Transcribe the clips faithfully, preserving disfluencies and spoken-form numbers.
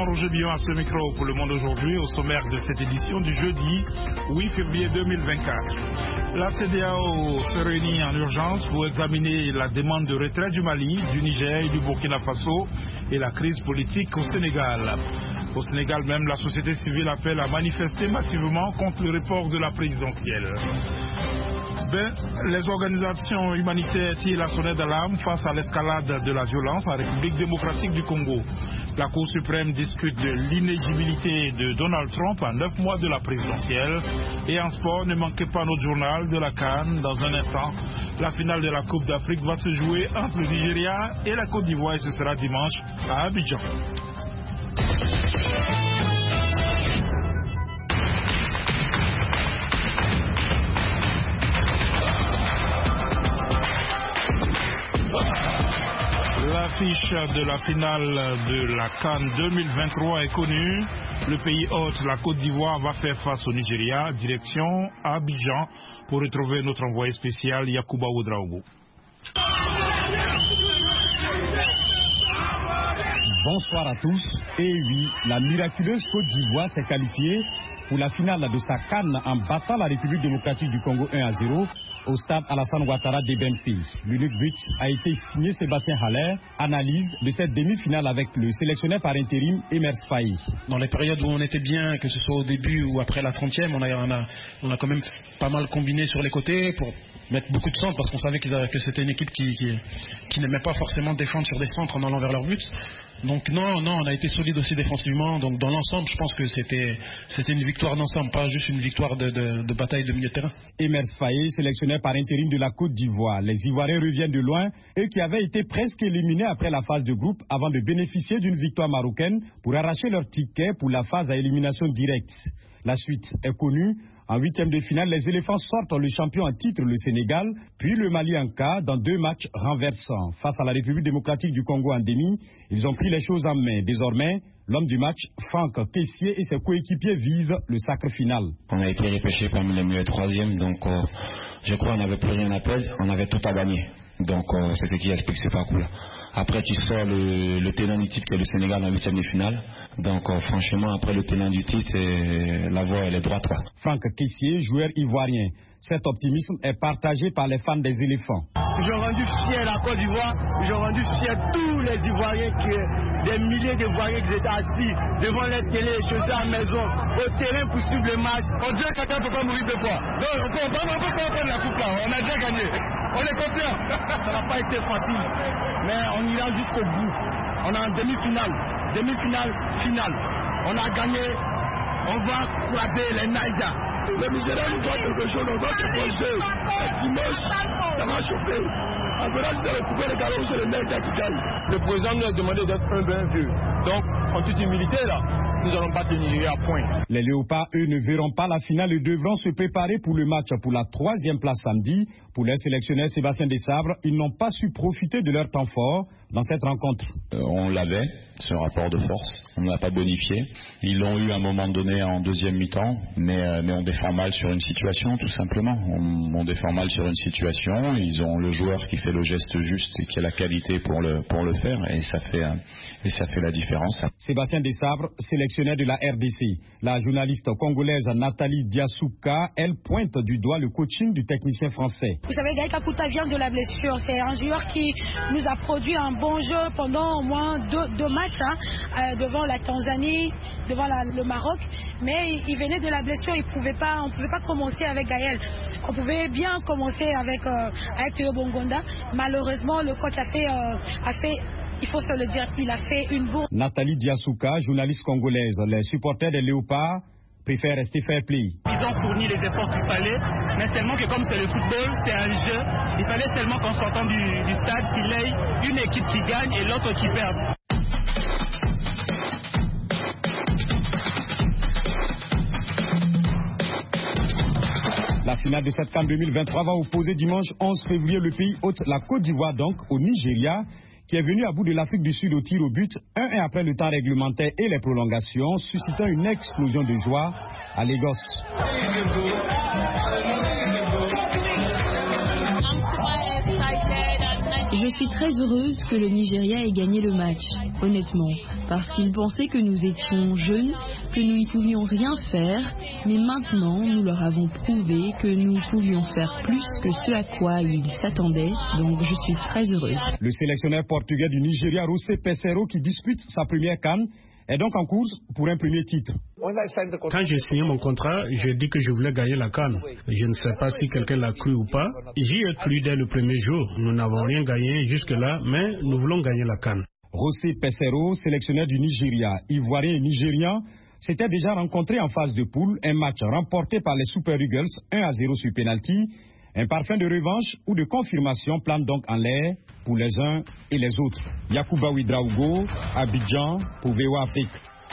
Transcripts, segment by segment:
Roger Billon à ce micro pour Le Monde aujourd'hui, au sommaire de cette édition du jeudi huit février deux mille vingt-quatre. La C E D E A O se réunit en urgence pour examiner la demande de retrait du Mali, du Niger et du Burkina Faso et la crise politique au Sénégal. Au Sénégal même, la société civile appelle à manifester massivement contre le report de la présidentielle. Ben, les organisations humanitaires tirent la sonnette d'alarme face à l'escalade de la violence en République démocratique du Congo. La Cour suprême discute de l'inéligibilité de Donald Trump à neuf mois de la présidentielle. Et en sport, ne manquez pas notre journal de la CAN. Dans un instant, la finale de la Coupe d'Afrique va se jouer entre le Nigeria et la Côte d'Ivoire et ce sera dimanche à Abidjan. L'affiche de la finale de la CAN deux mille vingt-trois est connue. Le pays hôte, la Côte d'Ivoire, va faire face au Nigeria, direction Abidjan, pour retrouver notre envoyé spécial Yacouba Ouedraogo. Bonsoir à tous. Et oui, la miraculeuse Côte d'Ivoire s'est qualifiée pour la finale de sa CAN en battant la République démocratique du Congo un à zéro au stade Alassane Ouattara d'E B N P. L'unique but a été signé Sébastien Haller. Analyse de cette demi-finale avec le sélectionneur par intérim Emers Faye. Dans les périodes où on était bien, que ce soit au début ou après la trentième, on a, on a, on a quand même pas mal combiné sur les côtés pour mettre beaucoup de centres parce qu'on savait qu'ils avaient, que c'était une équipe qui, qui, qui n'aimait pas forcément défendre sur des centres en allant vers leur but. Donc non, non, on a été solide aussi défensivement. Donc dans l'ensemble, je pense que c'était, c'était une victoire d'ensemble, pas juste une victoire de, de, de bataille de milieu de terrain. Emers Faye, sélectionneur par intérim de la Côte d'Ivoire. Les Ivoiriens reviennent de loin, eux qui avaient été presque éliminés après la phase de groupe avant de bénéficier d'une victoire marocaine pour arracher leur ticket pour la phase à élimination directe. La suite est connue. En huitième de finale, les éléphants sortent le champion en titre, le Sénégal, puis le Mali en quart dans deux matchs renversants. Face à la République démocratique du Congo en demi, ils ont pris les choses en main. Désormais, l'homme du match, Franck Kessié, et ses coéquipiers visent le sacre final. On a été repêché parmi les meilleurs troisièmes, donc euh, je crois qu'on n'avait plus rien à perdre, on avait tout à gagner. Donc euh, c'est ce qui explique ce parcours-là. Après tu sors le, le tenant du titre qui est le Sénégal en huitième de finale. Donc euh, franchement après le tenant du titre, et la voie elle est droite. Quoi. Franck Kessié, joueur ivoirien. Cet optimisme est partagé par les fans des éléphants. Ils ont rendu fier la Côte d'Ivoire, ils ont rendu fier tous les Ivoiriens, qui, des milliers d'Ivoiriens qui étaient assis devant les télés, chaussés à la maison, au terrain pour suivre le match. On dirait que quelqu'un ne peut pas mourir deux fois. Donc on peut, on peut, on peut pas prendre la coupe là, on a déjà gagné. On est confiant. Ça n'a pas été facile, mais on ira jusqu'au bout. On est en demi-finale, demi-finale, finale. On a gagné, on va croiser les Niger. Le Nigeria nous doit quelque chose, on doit se poser. Dimanche, ça va chauffer. En venant, vous allez couper les galons sur les Niger qui gagnent. Le président nous a demandé d'être un bien vieux. Donc, en toute humilité, là, nous allons battre le Nigeria à point. Les Léopards, eux, ne verront pas la finale et devront se préparer pour le match pour la troisième place samedi. Pour leur sélectionneur Sébastien Desabre, ils n'ont pas su profiter de leur temps fort dans cette rencontre. Euh, on l'avait, ce rapport de force, on ne l'a pas bonifié. Ils l'ont eu à un moment donné en deuxième mi-temps, mais, euh, mais on défend mal sur une situation, tout simplement. On, on défend mal sur une situation, ils ont le joueur qui fait le geste juste et qui a la qualité pour le, pour le faire, et ça fait, euh, et ça fait la différence. Sébastien Desabre, sélectionneur de la R D C. La journaliste congolaise Nathalie Diasouka, elle pointe du doigt le coaching du technicien français. Vous savez, Gaël Kakuta vient de la blessure. C'est un joueur qui nous a produit un bon jeu pendant au moins deux, deux matchs hein, euh, devant la Tanzanie, devant la, le Maroc. Mais il, il venait de la blessure, il pouvait pas, on ne pouvait pas commencer avec Gaël. On pouvait bien commencer avec, euh, avec Théo Bongonda. Malheureusement, le coach a fait, euh, a fait il faut se le dire, il a fait une bourre. Nathalie Diasouka, journaliste congolaise. Les supporters des Léopards préfèrent rester fair play. Ils ont fourni les efforts qu'il fallait, mais seulement que comme c'est le football, c'est un jeu, il fallait seulement qu'en sortant du, du stade, qu'il y ait une équipe qui gagne et l'autre qui perd. La finale de cette CAN deux mille vingt-trois va opposer dimanche onze février le pays hôte, la Côte d'Ivoire donc, au Nigeria, qui est venu à bout de l'Afrique du Sud au tir au but, un et après le temps réglementaire et les prolongations, suscitant une explosion de joie à Lagos. Je suis très heureuse que le Nigeria ait gagné le match, honnêtement, parce qu'ils pensaient que nous étions jeunes, que nous ne pouvions rien faire, mais maintenant nous leur avons prouvé que nous pouvions faire plus que ce à quoi ils s'attendaient, donc je suis très heureuse. Le sélectionneur portugais du Nigeria, José Peseiro, qui dispute sa première CAN, est donc en course pour un premier titre. Quand j'ai signé mon contrat, j'ai dit que je voulais gagner la CAN. Je ne sais pas si quelqu'un l'a cru ou pas. J'y ai cru dès le premier jour. Nous n'avons rien gagné jusque-là, mais nous voulons gagner la CAN. José Peseiro, sélectionneur du Nigeria, ivoirien et nigérian, s'était déjà rencontré en phase de poule, un match remporté par les Super Eagles un à zéro sur penalty. Un parfum de revanche ou de confirmation plane donc en l'air pour les uns et les autres. Yacouba Ouedraogo, Abidjan, pour V O A Afrique.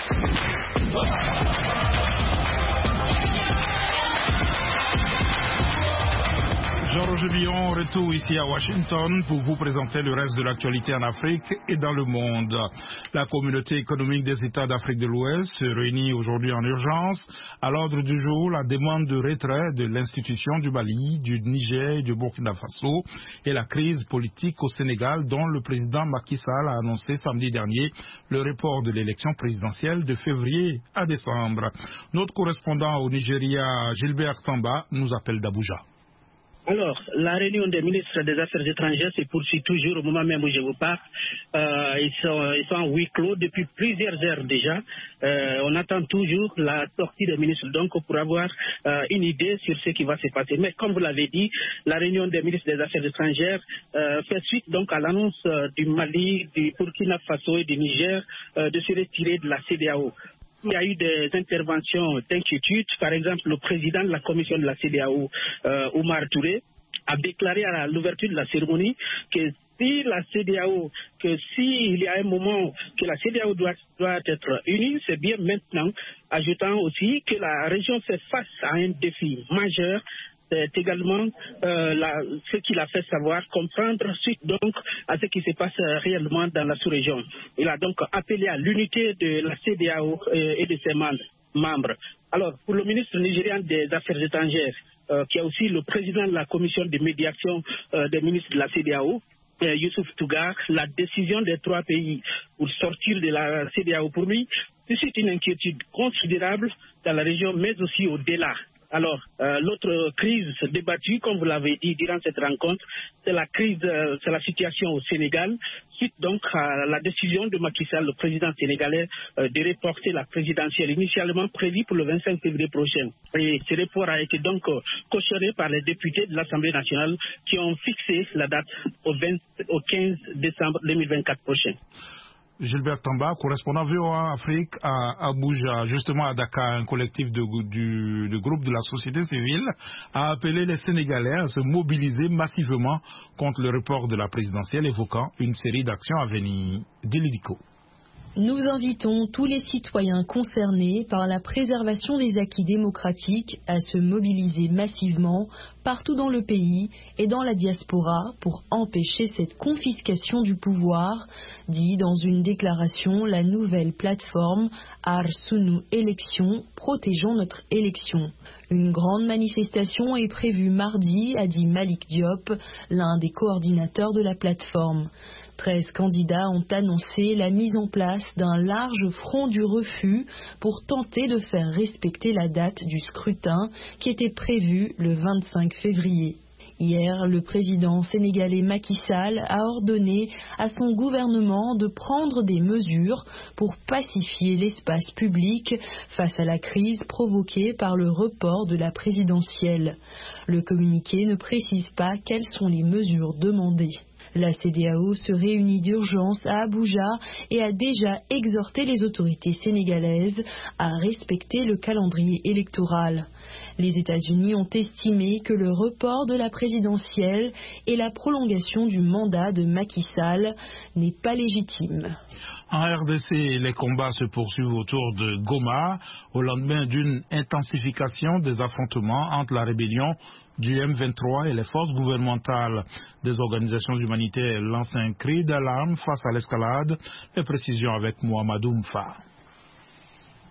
Jean-Roger Billon, retour ici à Washington pour vous présenter le reste de l'actualité en Afrique et dans le monde. La communauté économique des États d'Afrique de l'Ouest se réunit aujourd'hui en urgence. À l'ordre du jour, la demande de retrait de l'institution du Mali, du Niger et du Burkina Faso et la crise politique au Sénégal dont le président Macky Sall a annoncé samedi dernier le report de l'élection présidentielle de février à décembre. Notre correspondant au Nigeria, Gilbert Tamba, nous appelle d'Abuja. Alors, la réunion des ministres des Affaires étrangères se poursuit toujours au moment même où je vous parle. Euh, ils, sont, ils sont en huis clos depuis plusieurs heures déjà. Euh, on attend toujours la sortie des ministres donc pour avoir euh, une idée sur ce qui va se passer. Mais comme vous l'avez dit, la réunion des ministres des Affaires étrangères euh, fait suite donc à l'annonce euh, du Mali, du Burkina Faso et du Niger euh, de se retirer de la C D A O. Il y a eu des interventions d'inquiétude. Par exemple, le président de la commission de la C D A O, euh, Oumar Touré, a déclaré à l'ouverture de la cérémonie que si la C D A O, que s'il y a un moment que la C D A O doit, doit être unie, c'est bien maintenant, ajoutant aussi que la région fait face à un défi majeur. C'est également euh, la, ce qu'il a fait savoir, comprendre suite donc à ce qui se passe réellement dans la sous-région. Il a donc appelé à l'unité de la C D A O et, et de ses membres. Alors, pour le ministre nigérian des Affaires étrangères, euh, qui est aussi le président de la commission de médiation euh, des ministres de la C D A O, euh, Youssouf Tougar, la décision des trois pays pour sortir de la C D A O, pour lui, suscite une inquiétude considérable dans la région, mais aussi au-delà. Alors, euh, l'autre crise débattue, comme vous l'avez dit durant cette rencontre, c'est la crise, euh, c'est la situation au Sénégal, suite donc à la décision de Macky Sall, le président sénégalais, euh, de reporter la présidentielle initialement prévue pour le vingt-cinq février prochain. Et ce report a été donc euh, cautionné par les députés de l'Assemblée nationale qui ont fixé la date au, vingt, au quinze décembre deux mille vingt-quatre prochain. Gilbert Tamba, correspondant V O A Afrique à Abuja, justement à Dakar, un collectif de, du, de groupe de la société civile a appelé les Sénégalais à se mobiliser massivement contre le report de la présidentielle, évoquant une série d'actions à venir. Dilidico. Nous invitons tous les citoyens concernés par la préservation des acquis démocratiques à se mobiliser massivement partout dans le pays et dans la diaspora pour empêcher cette confiscation du pouvoir, dit dans une déclaration la nouvelle plateforme Arsunu Élections, protégeons notre élection. Une grande manifestation est prévue mardi, a dit Malik Diop, l'un des coordinateurs de la plateforme. Treize candidats ont annoncé la mise en place d'un large front du refus pour tenter de faire respecter la date du scrutin qui était prévue le vingt-cinq février. Hier, le président sénégalais Macky Sall a ordonné à son gouvernement de prendre des mesures pour pacifier l'espace public face à la crise provoquée par le report de la présidentielle. Le communiqué ne précise pas quelles sont les mesures demandées. La C D A O se réunit d'urgence à Abuja et a déjà exhorté les autorités sénégalaises à respecter le calendrier électoral. Les États-Unis ont estimé que le report de la présidentielle et la prolongation du mandat de Macky Sall n'est pas légitime. En R D C, les combats se poursuivent autour de Goma au lendemain d'une intensification des affrontements entre la rébellion du M vingt-trois et les forces gouvernementales. Des organisations humanitaires lancent un cri d'alarme face à l'escalade. Les précisions avec Mohamedou Mfa.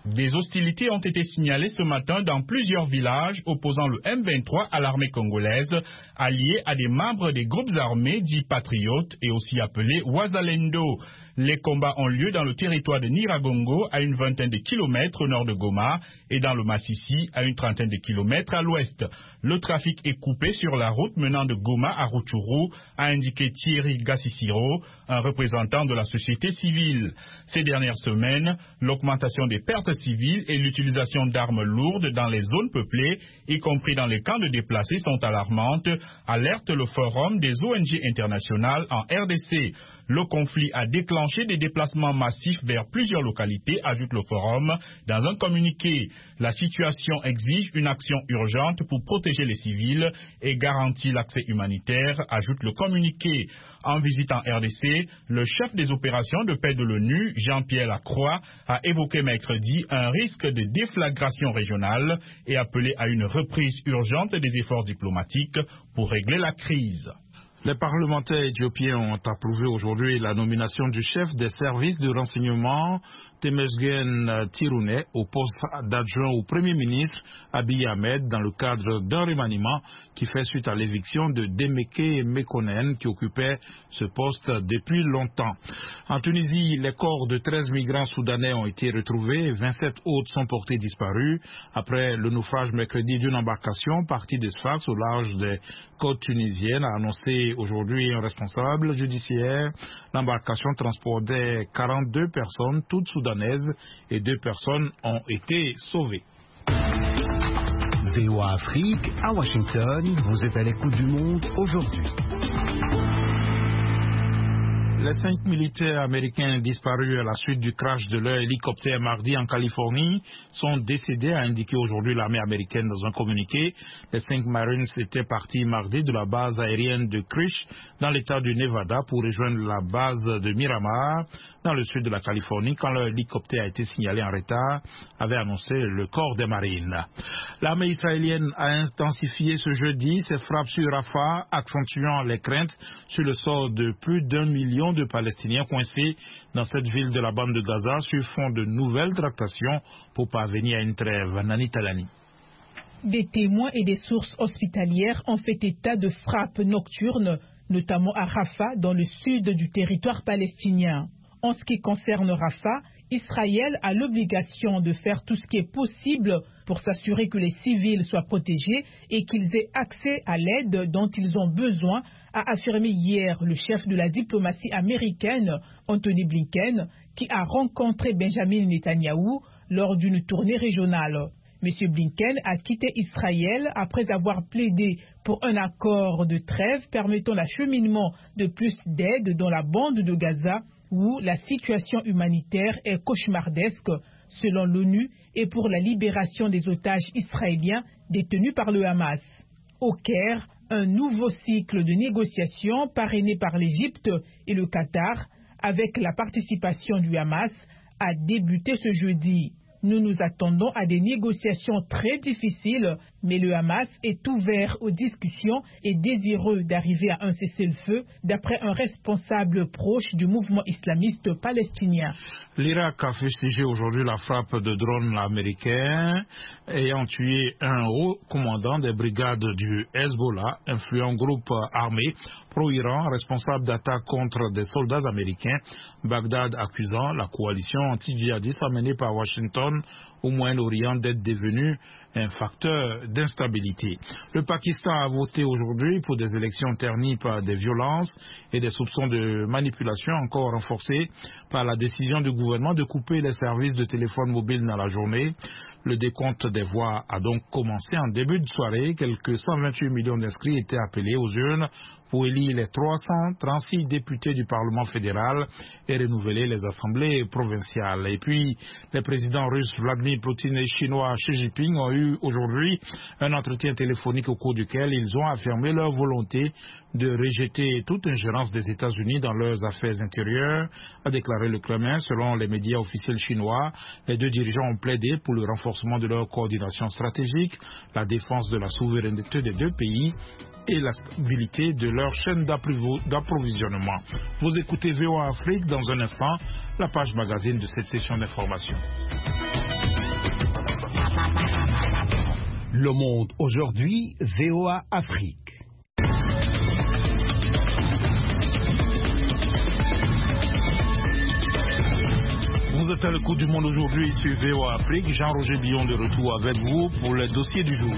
Des hostilités ont été signalées ce matin dans plusieurs villages opposant le M vingt-trois à l'armée congolaise, alliée à des membres des groupes armés dits patriotes et aussi appelés Wazalendo. Les combats ont lieu dans le territoire de Nyiragongo, à une vingtaine de kilomètres au nord de Goma, et dans le Massissi, à une trentaine de kilomètres à l'ouest. Le trafic est coupé sur la route menant de Goma à Rutshuru, a indiqué Thierry Gassisiro, un représentant de la société civile. Ces dernières semaines, l'augmentation des pertes civiles et l'utilisation d'armes lourdes dans les zones peuplées, y compris dans les camps de déplacés, sont alarmantes, alerte le Forum des O N G internationales en R D C. Le conflit a déclenché des déplacements massifs vers plusieurs localités, ajoute le Forum dans un communiqué. La situation exige une action urgente pour protéger les civils et garantir l'accès humanitaire, ajoute le communiqué. En visitant R D C, le chef des opérations de paix de l'ONU, Jean-Pierre Lacroix, a évoqué mercredi un risque de déflagration régionale et appelé à une reprise urgente des efforts diplomatiques pour régler la crise. Les parlementaires éthiopiens ont approuvé aujourd'hui la nomination du chef des services de renseignement, Temesgen Tirune, au poste d'adjoint au Premier ministre Abiy Ahmed dans le cadre d'un remaniement qui fait suite à l'éviction de Demeke Mekonnen qui occupait ce poste depuis longtemps. En Tunisie, les corps de treize migrants soudanais ont été retrouvés et vingt-sept autres sont portés disparus après le naufrage mercredi d'une embarcation partie de Sfax au large des côtes tunisiennes, a annoncé aujourd'hui un responsable judiciaire. L'embarcation transportait quarante-deux personnes, toutes soudanaises, et deux personnes ont été sauvées. V O A Afrique, à Washington, vous êtes à l'écoute du monde aujourd'hui. Les cinq militaires américains disparus à la suite du crash de leur hélicoptère mardi en Californie sont décédés, a indiqué aujourd'hui l'armée américaine dans un communiqué. Les cinq Marines étaient partis mardi de la base aérienne de Krish dans l'état du Nevada pour rejoindre la base de Miramar dans le sud de la Californie quand leur hélicoptère a été signalé en retard, avait annoncé le corps des Marines. L'armée israélienne a intensifié ce jeudi ses frappes sur Rafah, accentuant les craintes sur le sort de plus d'un million de Palestiniens coincés dans cette ville de la bande de Gaza sur fond de nouvelles tractations pour parvenir à une trêve. Nani Talani. Des témoins et des sources hospitalières ont fait état de frappes nocturnes, notamment à Rafah, dans le sud du territoire palestinien. En ce qui concerne Rafah, Israël a l'obligation de faire tout ce qui est possible pour s'assurer que les civils soient protégés et qu'ils aient accès à l'aide dont ils ont besoin, a affirmé hier le chef de la diplomatie américaine, Anthony Blinken, qui a rencontré Benjamin Netanyahou lors d'une tournée régionale. M. Blinken a quitté Israël après avoir plaidé pour un accord de trêve permettant l'acheminement de plus d'aide dans la bande de Gaza, où la situation humanitaire est cauchemardesque, selon l'ONU, et pour la libération des otages israéliens détenus par le Hamas. Au Caire, un nouveau cycle de négociations parrainé par l'Égypte et le Qatar, avec la participation du Hamas, a débuté ce jeudi. Nous nous attendons à des négociations très difficiles, mais le Hamas est ouvert aux discussions et désireux d'arriver à un cessez-le-feu, d'après un responsable proche du mouvement islamiste palestinien. L'Irak a fustigé aujourd'hui la frappe de drones américains ayant tué un haut commandant des brigades du Hezbollah, influent groupe armé pro-Iran responsable d'attaques contre des soldats américains, Bagdad accusant la coalition anti-djihadiste amenée par Washington au Moyen-Orient d'être devenue un facteur d'instabilité. Le Pakistan a voté aujourd'hui pour des élections ternies par des violences et des soupçons de manipulation encore renforcés par la décision du gouvernement de couper les services de téléphone mobile dans la journée. Le décompte des voix a donc commencé en début de soirée. Quelques cent vingt-huit millions d'inscrits étaient appelés aux urnes pour élire les trois cent trente-six députés du Parlement fédéral et renouveler les assemblées provinciales. Et puis, les présidents russes Vladimir Poutine et chinois Xi Jinping ont eu aujourd'hui un entretien téléphonique au cours duquel ils ont affirmé leur volonté de rejeter toute ingérence des États-Unis dans leurs affaires intérieures, a déclaré le Kremlin. Selon les médias officiels chinois, les deux dirigeants ont plaidé pour le renforcement de leur coordination stratégique, la défense de la souveraineté des deux pays et la stabilité de leur chaîne d'approvisionnement. Vous écoutez V O A Afrique, dans un instant, la page magazine de cette session d'information. Le Monde aujourd'hui, V O A Afrique. Vous êtes à l'écoute du Monde aujourd'hui sur V O A Afrique. Jean-Roger Billon de retour avec vous pour le dossier du jour.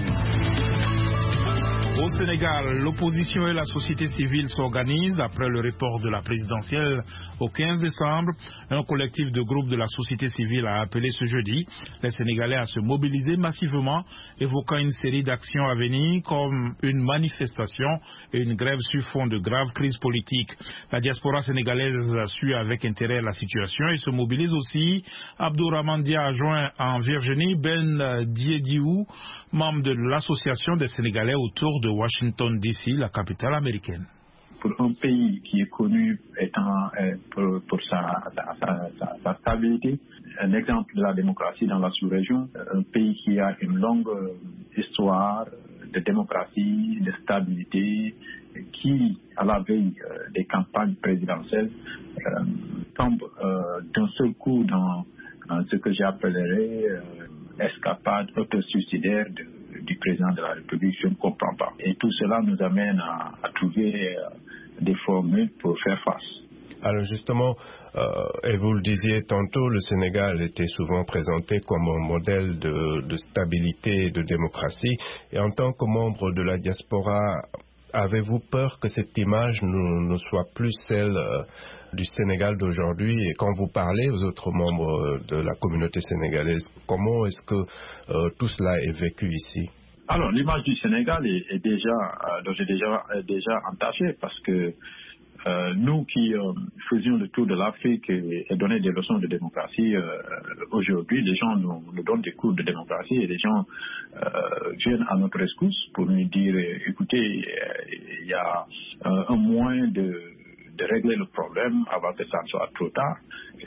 Au Sénégal, l'opposition et la société civile s'organisent après le report de la présidentielle au quinze décembre. Un collectif de groupes de la société civile a appelé ce jeudi les Sénégalais à se mobiliser massivement, évoquant une série d'actions à venir comme une manifestation et une grève sur fond de grave crise politique. La diaspora sénégalaise suit avec intérêt la situation et se mobilise aussi. Abdourahmane Dia a joint en Virginie Ben Diediou, membre de l'association des Sénégalais autour de Washington D C, la capitale américaine. Pour un pays qui est connu étant euh, pour, pour sa, sa, sa, sa stabilité, un exemple de la démocratie dans la sous-région, un pays qui a une longue histoire de démocratie, de stabilité, qui, à la veille euh, des campagnes présidentielles, euh, tombe euh, d'un seul coup dans, dans ce que j'appellerais euh, escapade autosuicidaire de, du président de la République, je ne comprends pas. Et tout cela nous amène à, à trouver euh, des formules pour faire face. Alors justement, euh, et vous le disiez tantôt, le Sénégal était souvent présenté comme un modèle de, de stabilité et de démocratie. Et en tant que membre de la diaspora, avez-vous peur que cette image ne, ne soit plus celle euh, du Sénégal d'aujourd'hui? Et quand vous parlez aux autres membres de la communauté sénégalaise, comment est-ce que euh, tout cela est vécu ici? Alors, l'image du Sénégal est, est déjà, euh, est déjà, est déjà entachée parce que euh, nous qui euh, faisions le tour de l'Afrique et, et donnaient des leçons de démocratie, euh, aujourd'hui, les gens nous, nous donnent des cours de démocratie et les gens euh, viennent à notre rescousse pour nous dire, écoutez, il y a euh, un moyen de de régler le problème avant que ça ne soit trop tard.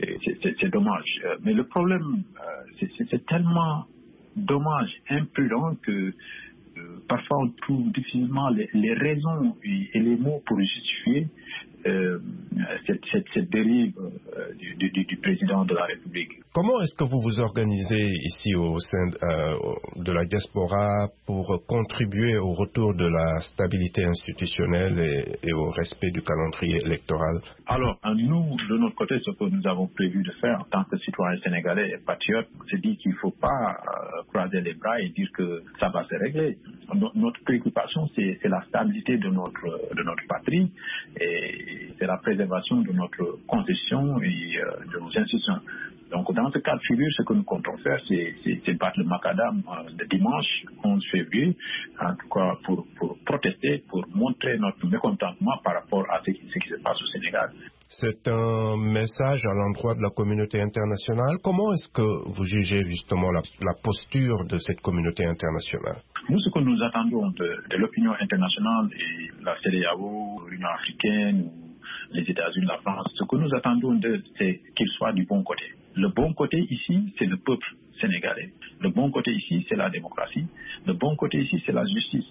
C'est dommage. Mais le problème, c'est tellement dommage, imprudent que euh, parfois on trouve difficilement les, les raisons et les mots pour justifier euh, cette, cette, cette dérive euh, du, du, du président de la République. Comment est-ce que vous vous organisez ici au sein euh, de la diaspora pour contribuer au retour de la stabilité institutionnelle et, et au respect du calendrier électoral? Alors, nous, de notre côté, ce que nous avons prévu de faire en tant que citoyens sénégalais et patriotes, c'est dire qu'il ne faut pas euh, croiser les bras et dire que ça va se régler. Notre préoccupation, c'est la stabilité de notre, de notre patrie et c'est la préservation de notre constitution et euh, de nos institutions. Donc, dans ce cas de figure, ce que nous comptons faire, c'est battre le macadam euh, de dimanche onze février, en tout cas pour, pour protester, pour montrer notre mécontentement par rapport à ce qui, ce qui se passe au Sénégal. C'est un message à l'endroit de la communauté internationale. Comment est-ce que vous jugez justement la, la posture de cette communauté internationale? Nous, ce que nous attendons de, de l'opinion internationale et la C E D E A O, l'Union africaine, les États-Unis, la France, ce que nous attendons d'eux, c'est qu'ils soient du bon côté. Le bon côté ici, c'est le peuple sénégalais. Le bon côté ici, c'est la démocratie. Le bon côté ici, c'est la justice.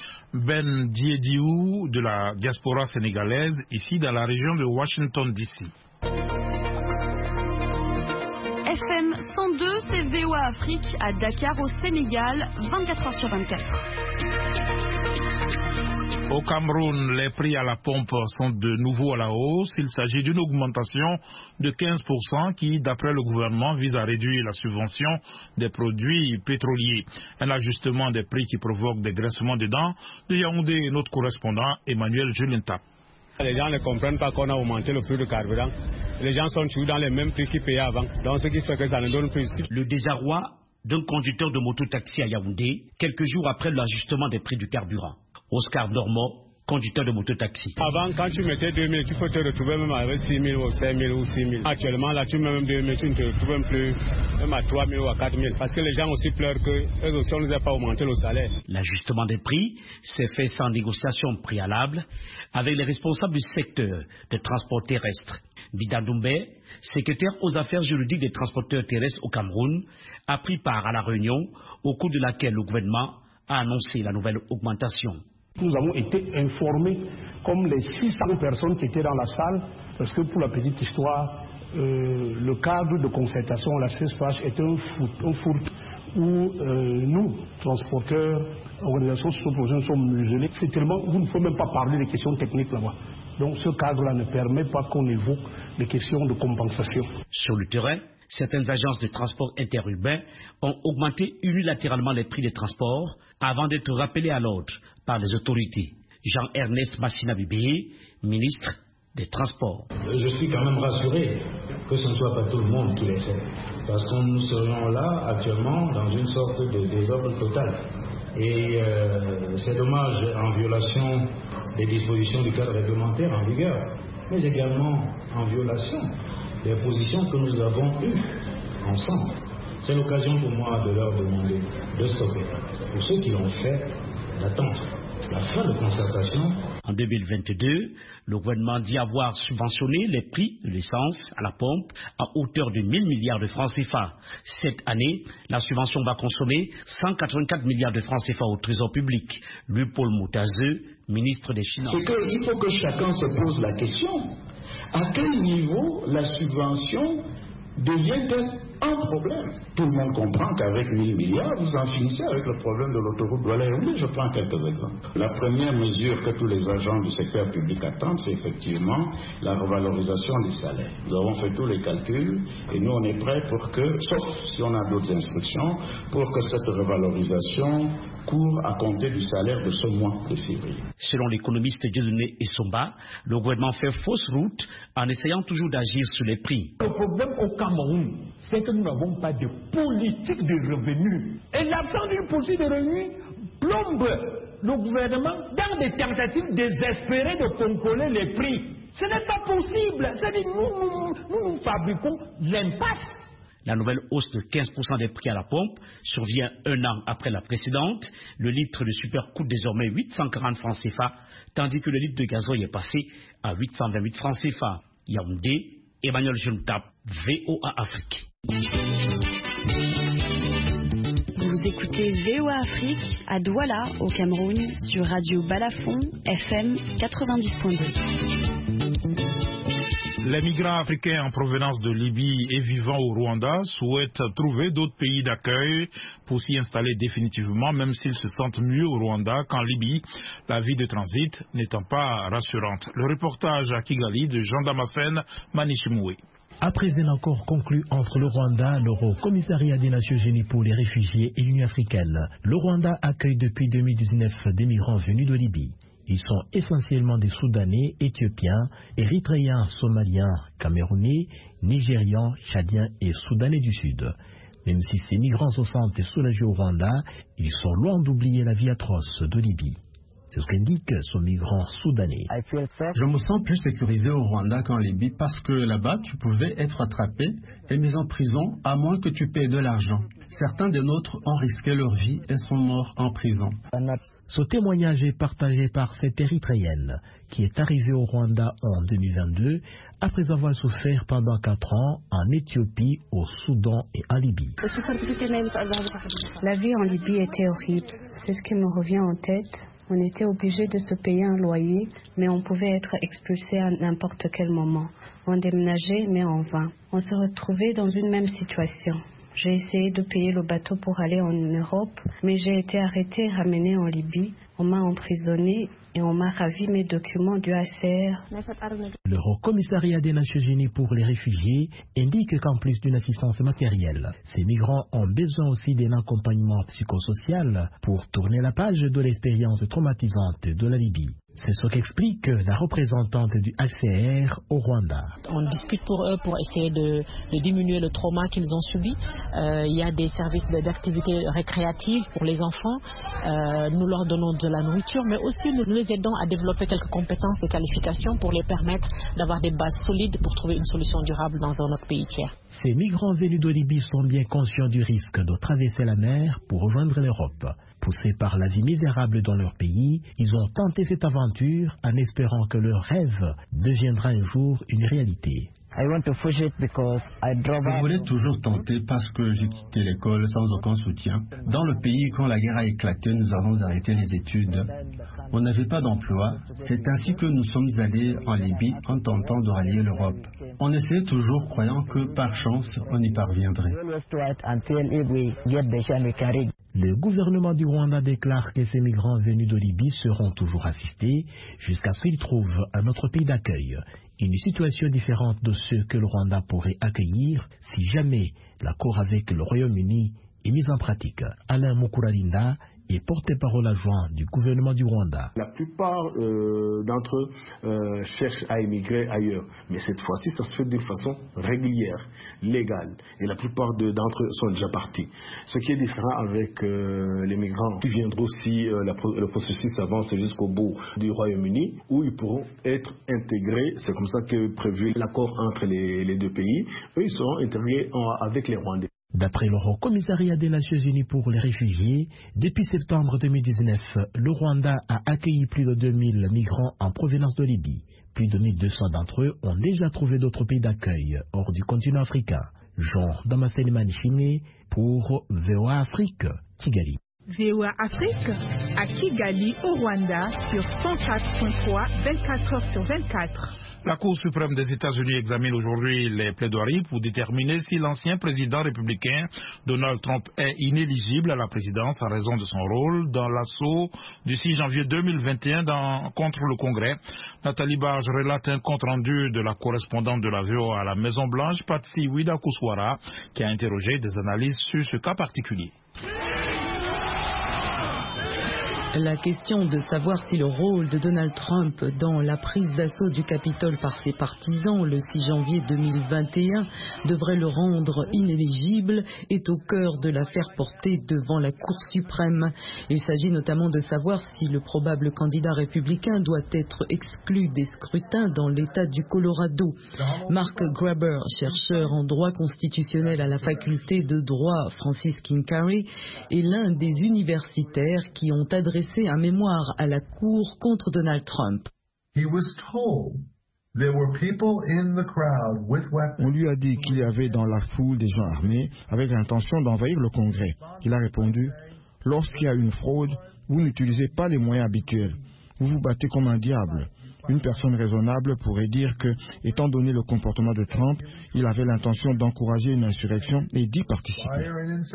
Ben Diediou de la diaspora sénégalaise, ici dans la région de Washington D C. F M cent deux, c'est V O A Afrique à Dakar au Sénégal, vingt-quatre heures sur vingt-quatre. Au Cameroun, les prix à la pompe sont de nouveau à la hausse. Il s'agit d'une augmentation de quinze pour cent qui, d'après le gouvernement, vise à réduire la subvention des produits pétroliers. Un ajustement des prix qui provoque des graissements de dents. De Yaoundé, notre correspondant Emmanuel Julinta. Les gens ne comprennent pas qu'on a augmenté le prix du carburant. Les gens sont toujours dans les mêmes prix qu'ils payaient avant. Donc ce qui fait que ça ne donne plus. Le désarroi d'un conducteur de moto-taxi à Yaoundé, quelques jours après l'ajustement des prix du carburant. Oscar Normand, conducteur de moto-taxi. Avant, quand tu mettais deux mille, tu peux te retrouver même avec six mille ou cinq mille ou six mille. Actuellement, là, tu mets même deux mille, tu ne te retrouves même plus même à trois mille ou à quatre mille. Parce que les gens aussi pleurent qu'eux aussi, on ne les a pas augmenté le salaire. L'ajustement des prix s'est fait sans négociation préalable avec les responsables du secteur de transport terrestre. Bida Doumbé, secrétaire aux affaires juridiques des transporteurs terrestres au Cameroun, a pris part à la réunion au cours de laquelle le gouvernement a annoncé la nouvelle augmentation. Nous avons été informés comme les six cents personnes qui étaient dans la salle, parce que pour la petite histoire, euh, le cadre de concertation, la C E S P H, est un four, un four où euh, nous, transporteurs, organisations socio-professionnelles, sommes muselés. C'est tellement, vous ne faut même pas parler des questions techniques là-bas. Donc ce cadre-là ne permet pas qu'on évoque les questions de compensation. Sur le terrain, certaines agences de transport interurbain ont augmenté unilatéralement les prix des transports avant d'être rappelés à l'ordre par les autorités. Jean-Ernest Massina-Bibé, ministre des Transports. Je suis quand même rassuré que ce ne soit pas tout le monde qui l'ait fait, parce que nous serions là actuellement dans une sorte de désordre total. Et euh, c'est dommage, en violation des dispositions du cadre réglementaire en vigueur, mais également en violation des positions que nous avons eues ensemble. C'est l'occasion pour moi de leur demander de stopper. Pour ceux qui l'ont fait, d'attendre la fin de concertation. En deux mille vingt-deux, le gouvernement dit avoir subventionné les prix de l'essence à la pompe à hauteur de mille milliards de francs C F A. Cette année, la subvention va consommer cent quatre-vingt-quatre milliards de francs C F A au trésor public. Louis-Paul Moutazeux, ministre des Finances. C'est qu'il faut que chacun se pose la question. À quel niveau la subvention devient-elle un problème? Tout le monde comprend qu'avec mille milliards, vous en finissez avec le problème de l'autoroute Douala-Yaoundé. Je prends quelques exemples. La première mesure que tous les agents du secteur public attendent, c'est effectivement la revalorisation des salaires. Nous avons fait tous les calculs et nous on est prêts pour que, sauf si on a d'autres instructions, pour que cette revalorisation court à compter du salaire de ce mois de février. Selon l'économiste Dieudonné Essomba, le gouvernement fait fausse route en essayant toujours d'agir sur les prix. Le problème au Cameroun, c'est que nous n'avons pas de politique de revenus. Et l'absence d'une politique de revenus plombe le gouvernement dans des tentatives désespérées de contrôler les prix. Ce n'est pas possible. C'est-à-dire nous, nous, nous, nous fabriquons l'impasse. La nouvelle hausse de quinze pour cent des prix à la pompe survient un an après la précédente. Le litre de super coûte désormais huit cent quarante francs C F A, tandis que le litre de gasoil est passé à huit cent vingt-huit francs C F A. Yaoundé, Emmanuel Juntap, V O A Afrique. Vous écoutez V O A Afrique à Douala, au Cameroun, sur Radio Balafon, F M quatre-vingt-dix point deux. Les migrants africains en provenance de Libye et vivant au Rwanda souhaitent trouver d'autres pays d'accueil pour s'y installer définitivement, même s'ils se sentent mieux au Rwanda qu'en Libye, la vie de transit n'étant pas rassurante. Le reportage à Kigali de Jean Damascène Manichimoué. Après un accord conclu entre le Rwanda, le Haut Commissariat des Nations Unies pour les réfugiés et l'Union africaine, le Rwanda accueille depuis deux mille dix-neuf des migrants venus de Libye. Ils sont essentiellement des Soudanais, Éthiopiens, Érythréens, Somaliens, Camerounais, Nigérians, Tchadiens et Soudanais du Sud. Même si ces migrants se sentent soulagés au Rwanda, ils sont loin d'oublier la vie atroce de Libye. C'est ce qu'indique ce migrant soudanais. Je me sens plus sécurisé au Rwanda qu'en Libye parce que là-bas, tu pouvais être attrapé et mis en prison à moins que tu paies de l'argent. Certains des nôtres ont risqué leur vie et sont morts en prison. Ce témoignage est partagé par cette Érythréenne qui est arrivée au Rwanda en deux mille vingt-deux après avoir souffert pendant quatre ans en Éthiopie, au Soudan et en Libye. La vie en Libye était horrible. C'est ce qui me revient en tête. On était obligé de se payer un loyer, mais on pouvait être expulsé à n'importe quel moment. On déménageait, mais en vain. On se retrouvait dans une même situation. J'ai essayé de payer le bateau pour aller en Europe, mais j'ai été arrêté et ramené en Libye. On m'a emprisonné et on m'a ravi mes documents du H C R. Le Haut Commissariat des Nations Unies pour les réfugiés indique qu'en plus d'une assistance matérielle, ces migrants ont besoin aussi d'un accompagnement psychosocial pour tourner la page de l'expérience traumatisante de la Libye. C'est ce qu'explique la représentante du H C R au Rwanda. On discute pour eux pour essayer de, de diminuer le trauma qu'ils ont subi. Euh, il y a des services d'activités récréatives pour les enfants. Euh, nous leur donnons de la nourriture, mais aussi nous les aidons à développer quelques compétences et qualifications pour les permettre d'avoir des bases solides pour trouver une solution durable dans un autre pays tiers. Ces migrants venus de Libye sont bien conscients du risque de traverser la mer pour rejoindre l'Europe. Poussés par la vie misérable dans leur pays, ils ont tenté cette aventure en espérant que leur rêve deviendra un jour une réalité. Je voulais toujours tenter parce que j'ai quitté l'école sans aucun soutien. Dans le pays, quand la guerre a éclaté, nous avons arrêté les études. On n'avait pas d'emploi. C'est ainsi que nous sommes allés en Libye en tentant de rallier l'Europe. On essayait toujours croyant que par chance, on y parviendrait. Le gouvernement du Rwanda déclare que ces migrants venus de Libye seront toujours assistés jusqu'à ce qu'ils trouvent un autre pays d'accueil. Une situation différente de ceux que le Rwanda pourrait accueillir si jamais l'accord avec le Royaume-Uni est mis en pratique. Alain Mukuralinda est porte-parole adjoint du gouvernement du Rwanda. La plupart euh, d'entre eux euh, cherchent à émigrer ailleurs, mais cette fois-ci, ça se fait d'une façon régulière, légale, et la plupart de, d'entre eux sont déjà partis. Ce qui est différent avec euh, les migrants qui viendront si euh, la, le processus avance jusqu'au bout du Royaume-Uni, où ils pourront être intégrés, c'est comme ça que prévu l'accord entre les, les deux pays, eux ils seront intégrés en, avec les Rwandais. D'après le Haut Commissariat des Nations Unies pour les réfugiés, depuis septembre deux mille dix-neuf, le Rwanda a accueilli plus de deux mille migrants en provenance de Libye. Plus de mille deux cents d'entre eux ont déjà trouvé d'autres pays d'accueil hors du continent africain. Jean Damascene Chimé pour V O A Afrique, Kigali. V O A Afrique à Kigali au Rwanda sur cent quatre point trois, vingt-quatre heures sur vingt-quatre. La Cour suprême des États-Unis examine aujourd'hui les plaidoiries pour déterminer si l'ancien président républicain Donald Trump est inéligible à la présidence en raison de son rôle dans l'assaut du six janvier deux mille vingt et un dans, contre le Congrès. Nathalie Barge relate un compte-rendu de la correspondante de la V O A à la Maison-Blanche, Patsy Widakuswara, qui a interrogé des analystes sur ce cas particulier. La question de savoir si le rôle de Donald Trump dans la prise d'assaut du Capitole par ses partisans le six janvier deux mille vingt et un devrait le rendre inéligible est au cœur de l'affaire portée devant la Cour suprême. Il s'agit notamment de savoir si le probable candidat républicain doit être exclu des scrutins dans l'État du Colorado. Mark Graber, chercheur en droit constitutionnel à la faculté de droit Francis Kincaid, est l'un des universitaires qui ont adressé un mémoire à la Cour contre Donald Trump. On lui a dit qu'il y avait dans la foule des gens armés avec l'intention d'envahir le Congrès. Il a répondu, lorsqu'il y a une fraude, vous n'utilisez pas les moyens habituels. Vous vous battez comme un diable. Une personne raisonnable pourrait dire que, étant donné le comportement de Trump, il avait l'intention d'encourager une insurrection et d'y participer.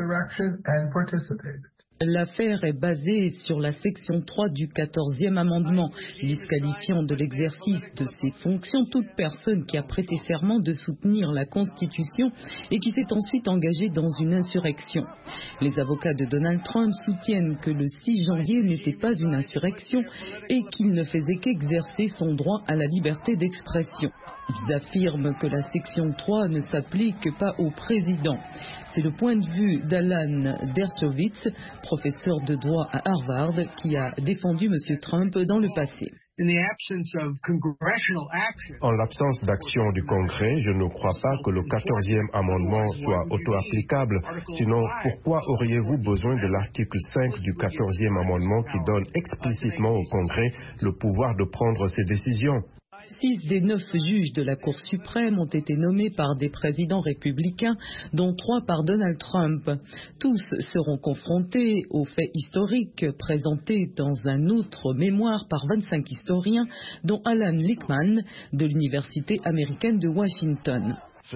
L'affaire est basée sur la section trois du quatorzième amendement, disqualifiant de l'exercice de ses fonctions toute personne qui a prêté serment de soutenir la Constitution et qui s'est ensuite engagée dans une insurrection. Les avocats de Donald Trump soutiennent que le six janvier n'était pas une insurrection et qu'il ne faisait qu'exercer son droit à la liberté d'expression. Ils affirment que la section trois ne s'applique pas au président. C'est le point de vue d'Alan Dershowitz, professeur de droit à Harvard, qui a défendu M. Trump dans le passé. En l'absence d'action du Congrès, je ne crois pas que le quatorzième amendement soit auto-applicable. Sinon, pourquoi auriez-vous besoin de l'article cinq du quatorzième amendement qui donne explicitement au Congrès le pouvoir de prendre ses décisions ? Six des neuf juges de la Cour suprême ont été nommés par des présidents républicains, dont trois par Donald Trump. Tous seront confrontés aux faits historiques présentés dans un autre mémoire par vingt-cinq historiens, dont Alan Lichtman de l'Université américaine de Washington.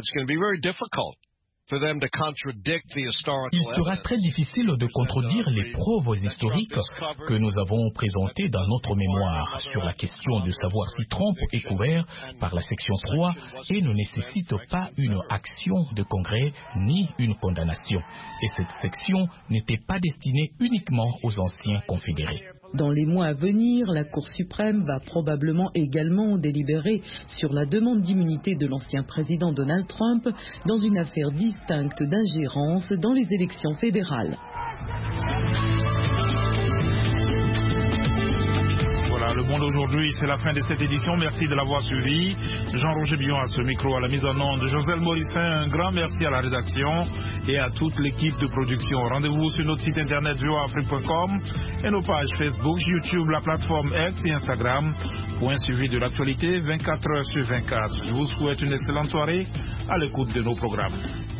Il sera très difficile de contredire les preuves historiques que nous avons présentées dans notre mémoire sur la question de savoir si Trump est couvert par la section trois et ne nécessite pas une action de Congrès ni une condamnation. Et cette section n'était pas destinée uniquement aux anciens confédérés. Dans les mois à venir, la Cour suprême va probablement également délibérer sur la demande d'immunité de l'ancien président Donald Trump dans une affaire distincte d'ingérence dans les élections fédérales. Voilà, le Monde aujourd'hui, c'est la fin de cette édition. Merci de l'avoir suivi. Jean-Roger Billon à ce micro, à la mise en onde de Joselle Morissin. Un grand merci à la rédaction et à toute l'équipe de production. Rendez-vous sur notre site internet v o a afrique point com et nos pages Facebook, YouTube, la plateforme X et Instagram pour un suivi de l'actualité vingt-quatre heures sur vingt-quatre. Je vous souhaite une excellente soirée à l'écoute de nos programmes.